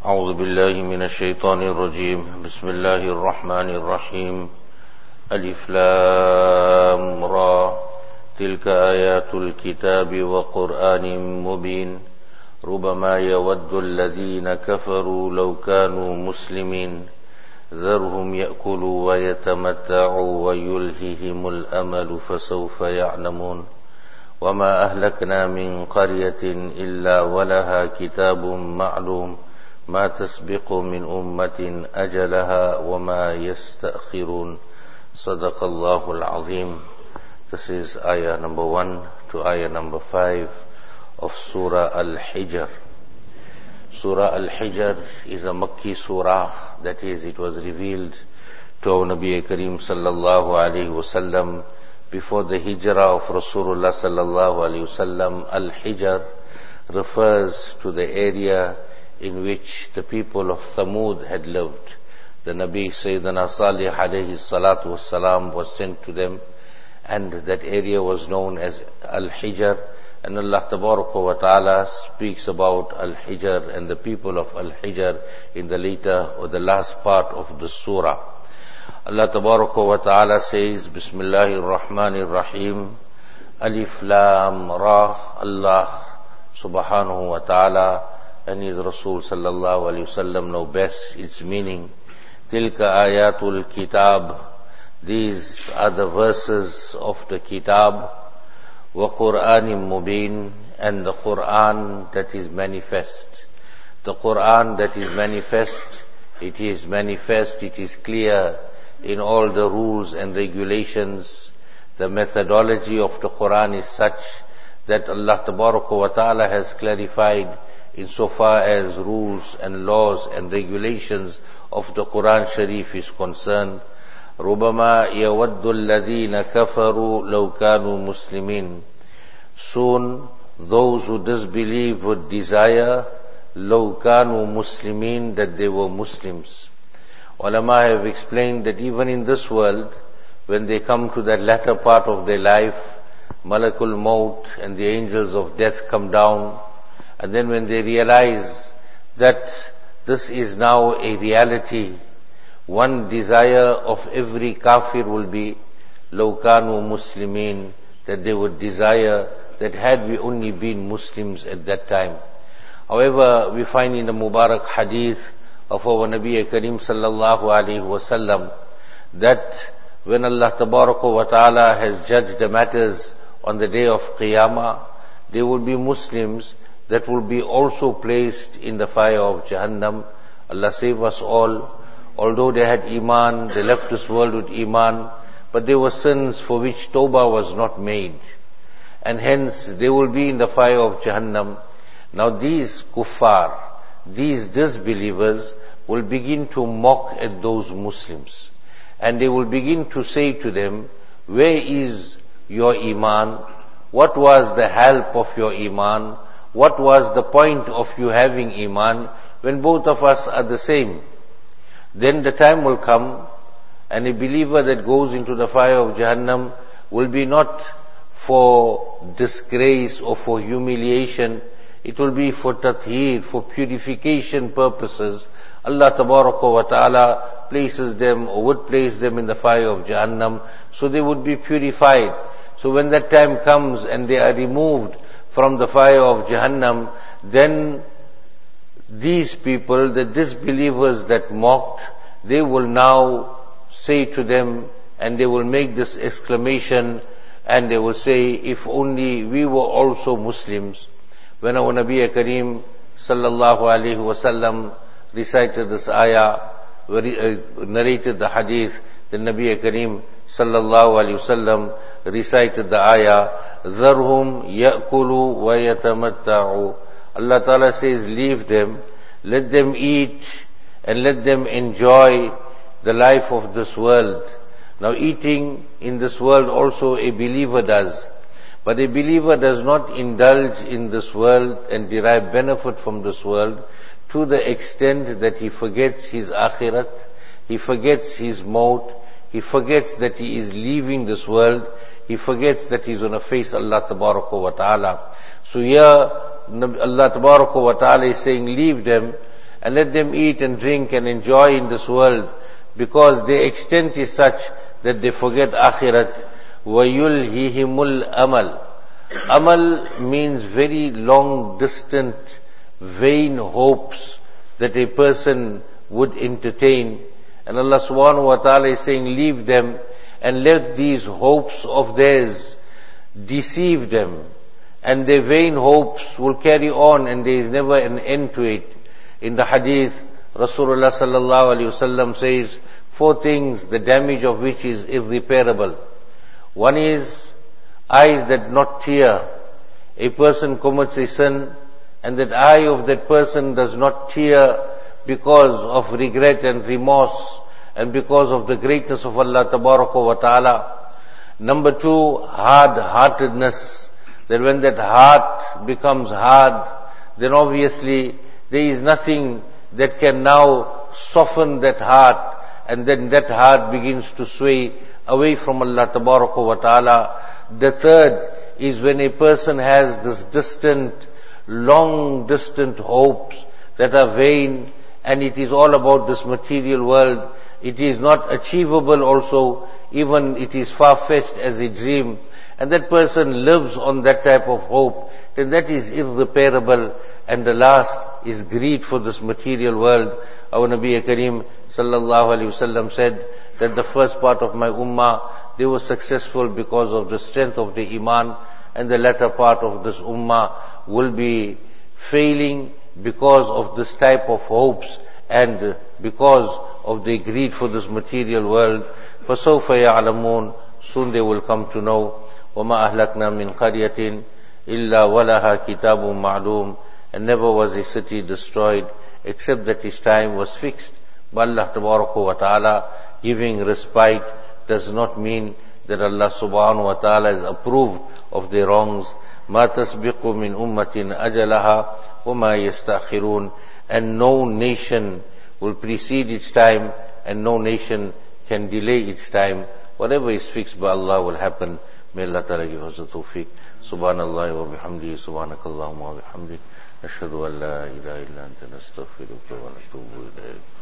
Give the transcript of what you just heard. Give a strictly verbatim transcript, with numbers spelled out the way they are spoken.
أعوذ بالله من الشيطان الرجيم بسم الله الرحمن الرحيم ألف لام را تلك آيات الكتاب وقرآن مبين ربما يود الذين كفروا لو كانوا مسلمين ذرهم يأكلوا ويتمتعوا ويلههم الأمل فسوف يعلمون وما أهلكنا من قرية إلا ولها كتاب معلوم ما تسبق من أمة أجلها وما يستأخرون صدق الله العظيم. This is ayah number one to ayah number five of Surah Al-Hijr. Surah Al-Hijr is a Makki surah, that is, it was revealed to our Nabi Kareem sallallahu alayhi wasallam before the hijrah of Rasulullah sallallahu alayhi wasallam. Al-Hijr refers to the area in which the people of Thamud had lived. The Nabi Sayyidina Salih alayhi salatu wassalam was sent to them, and that area was known as Al-Hijr. And Allah Tabaraka wa Ta'ala speaks about Al-Hijr and the people of Al-Hijr in the later or the last part of the surah. Allah Tabaraka wa Ta'ala says, Bismillahir Rahmanir Rahim, Alif Lam Ra. Allah Subhanahu wa Ta'ala and His Rasul sallallahu alayhi wasallam know best its meaning. Tilka ayatul kitab. These are the verses of the kitab. Wa Qur'anim mubin. And the Qur'an that is manifest. The Qur'an that is manifest, it is manifest, it is clear in all the rules and regulations. The methodology of the Qur'an is such that Allah Tabaraka wa Ta'ala has clarified insofar as rules and laws and regulations of the Quran Sharif is concerned. رُبَمَا يَوَدُّ الَّذِينَ كَفَرُوا لَوْ كَانُوا مُسْلِمِينَ. Soon those who disbelieve would desire لَوْ كَانُوا مُسْلِمِينَ, that they were Muslims. Ulama have explained that even in this world, when they come to that latter part of their life, Malakul Maut and the angels of death come down, and then when they realize that this is now a reality, one desire of every kafir will be لَوْ كَانُوا مُسْلِمِينَ, that they would desire that had we only been Muslims at that time. However, we find in the Mubarak hadith of our Nabi Kareem sallallahu alayhi wasallam that when Allah Tabaraka wa Ta'ala has judged the matters on the day of Qiyamah, there will be Muslims that will be also placed in the fire of Jahannam. Allah save us all. Although they had Iman, they left this world with Iman, but there were sins for which Tawbah was not made. And hence they will be in the fire of Jahannam. Now these kuffar, these disbelievers will begin to mock at those Muslims. And they will begin to say to them, where is your Iman? What was the help of your Iman? What was the point of you having Iman when both of us are the same? Then the time will come, and a believer that goes into the fire of Jahannam will be not for disgrace or for humiliation. It will be for tathheer, for purification purposes. Allah Tabaraka wa Ta'ala places them or would place them in the fire of Jahannam, so they would be purified. So when that time comes and they are removed from the fire of Jahannam, then these people, the disbelievers that mocked, they will now say to them, and they will make this exclamation, and they will say, if only we were also Muslims. When our Nabi Kareem sallallahu alayhi wasallam recited this ayah, narrated the hadith, the Nabi Kareem sallallahu alayhi wasallam recited the ayah, ذَرْهُمْ يَأْكُلُوا وَيَتَمَتَّعُوا. Allah Ta'ala says, leave them, let them eat and let them enjoy the life of this world. Now eating in this world also a believer does. But a believer does not indulge in this world and derive benefit from this world to the extent that he forgets his akhirat, he forgets his maut, he forgets that he is leaving this world, he forgets that he's going to face Allah Tabaraka wa Ta'ala. So here Allah Tabaraka wa Ta'ala is saying, leave them and let them eat and drink and enjoy in this world, because their extent is such that they forget akhirat. وَيُلْهِهِمُ الْأَمَلِ. Amal means very long, distant, vain hopes that a person would entertain. And Allah subhanahu wa ta'ala is saying, leave them and let these hopes of theirs deceive them. And their vain hopes will carry on, and there is never an end to it. In the hadith, Rasulullah sallallahu alaihi wasallam says, four things, the damage of which is irreparable. One is eyes that not tear. A person commits a sin, and that eye of that person does not tear because of regret and remorse, and because of the greatness of Allah tabaraka wa ta'ala. Number two, hard-heartedness. That when that heart becomes hard, then obviously there is nothing that can now soften that heart, and then that heart begins to sway away from Allah tabaraka wa ta'ala. The third is when a person has this distant, long distant hopes that are vain, and it is all about this material world. It is not achievable also, even it is far-fetched as a dream, and that person lives on that type of hope, then that is irreparable. And the last is greed for this material world. Our Nabi Kareem sallallahu alaihi wasallam said that the first part of my ummah, they were successful because of the strength of the iman, and the latter part of this ummah will be failing because of this type of hopes and because of the greed for this material world. فَسَوْفَ يَعْلَمُونَ. Soon they will come to know. وَمَا أَهْلَكْنَا مِنْ قَرْيَةٍ إِلَّا وَلَهَا كِتَابٌ مَعْلُومٌ. And never was a city destroyed except that its time was fixed. But Allah tabaraka wa ta'ala giving respite does not mean that Allah subhanahu wa ta'ala is approved of their wrongs. مَا تَسْبِقُ مِنْ أُمَّةٍ أَجَلَهَا وَمَا يَسْتَأْخِرُونَ. And no nation will precede its time, and no nation can delay its time. Whatever is fixed by Allah will happen. May Allah Ta'ala give us the tawfiq. Subhanallah wa bihamdihi, subhanakallahumma wa bihamdihi. Nashhadu an la ilaha illa anta nastaghfiruka wa natubu ilayk.